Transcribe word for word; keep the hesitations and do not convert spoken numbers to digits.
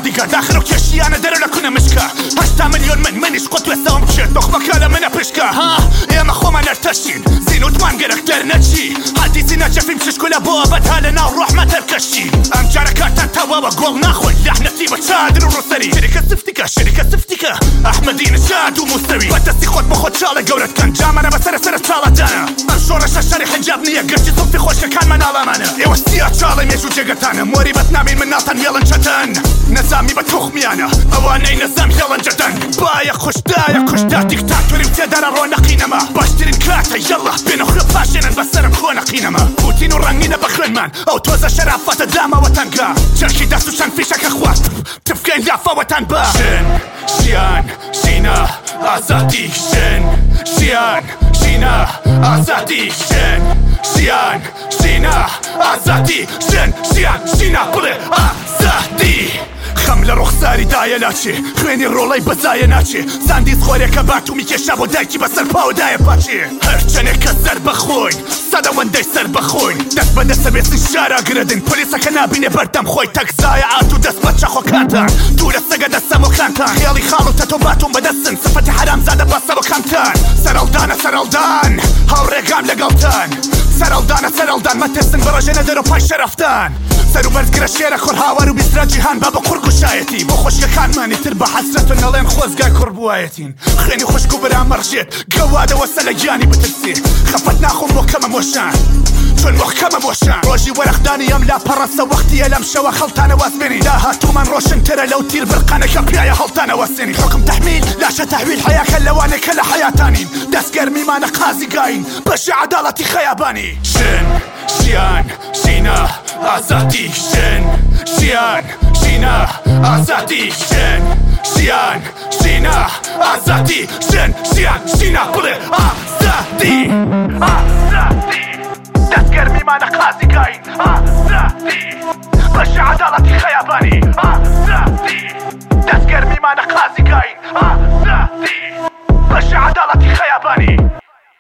بادیگارد آخر و کشیانە دەرە لە کونە مشکە هەشتا ملیۆن من منیش قوت وێستەوەم بچێت تۆخمەکە لە منە پشکە ها ئێمە خۆمان ئەرتەشین زین و توان گەرەکتەر نەچی حەدیسی نەچەفیم پشکولە بۆ ئەبەتها لە ناو ڕۆحمە تەرکەشی ئەم جارە کارتان تەواوە گۆڵ ناخۆی لەحنەتی بە چادر و ڕووسەری شەریکە سفتیکە شەریکە سفتیکە ئەحمەدی نژاد و موسەوی بەدەستی خۆت بە خۆت چاڵە گەورەتکەن جامانە بەسەرە سەرە چاڵەدانە ئەم شۆڕەشە شەری حەنجاب نییە گەشتی سوفتی خۆشکەکان مەناڵەمانە ئێوە سیا چاڵی مێژ و جێگەتانە مۆری بەتنامین من ناتان هێڵن چەتەن نەزامی بە تۆخمیانە ئەوانەی نەزام هێڵن جەتەن باە خوشدایە کوشدا دیکتاتۆری و تێدارە ڕۆنەقینەمە باشترین کاتە یەڵە بێنە خوێ پاشێنن بەسەرم خۆنەقینەمە پوتین و ڕەنگینە بە خوێنمان ئەو تۆزە شەرافەتە دامەوەتان گا چەرکی دەست و چەند فیشەکە خوات تفکەین لافەوەتان بە ژن ژیان ژینە ئازادی ژن ژیان ژینە ئازادی ژن ژیان ژینە ئازادی ژن ژیان ژینە بڵێ ئازادی خەم لە ڕوخساری دایە ناچێ خوێنی ڕۆڵەی بەزایە ناچێ زاندیز خۆرێکە باتومی کێشا بۆ دایکی بەسەر پاودایە پاچێ هەرچەنێکە سەر بەخۆین سەدەوەندەی سەر بەخۆین دەست بەدەستە بێسن شارە گرەدن پۆلیسەکە نابینێ بەردەم خۆی تەکزایە ئات و دەست بە چەخۆکانتان دوورە سەگە دەستەمۆکانتان خیاڵی خاڵ و تەتۆ باتۆم بەدەستن سفەتی حرامزادە بەسەوەکانتان سەرەڵدانە سەرەڵدان هاوڕێگام لەگەڵتان سەرەڵدانە سەرەڵدان مەترسن بەڕژێنە دەرە پای شەرەفتان سەر و بەرزگرە شێرە خۆر هاوار و بیسترا جیهان با بە قورگ و شایەتی بۆ خۆشیەکانمانی تر بە حەسرەت و نەڵێن خۆزگای کوڕبوایەتین خوێنی خوشک و برامەڕژێت گەوادەوە سە لە گیانی بترسێ خەفەت ناخۆم بۆ کەمە مۆشان چۆن وەخکەمە بۆشان ڕۆژی وەرەخدانی ئەم لا پەڕەسە وەختیە لەم شەوە خەڵتانە واسبێنی داهاتوومان ڕۆشنترە لەو تیر برقانەکە پیایە هەڵتانە وەسێنی حکم تەحمیل لاشە تەحویل حیاکە لەوانێکە لە حیاتانین دەستگەرمیمانە قازیگاین بەشی عەداڵەتی خەیابانی ژن ژیان ژینە ئازادی ژن ژیان ژینە ئازادی ژن ژیان ژینە ئازادی ژن ژیان ژینە بڵێ ئازادی ئازادی دەستگەرمیمانە قازیگاین ئازادی بەشی عەداڵەتی خەیابانی ئازادی دەستگەرمیمانە قازیگاین ئازادی بەشی عەداڵەتی خەیابانی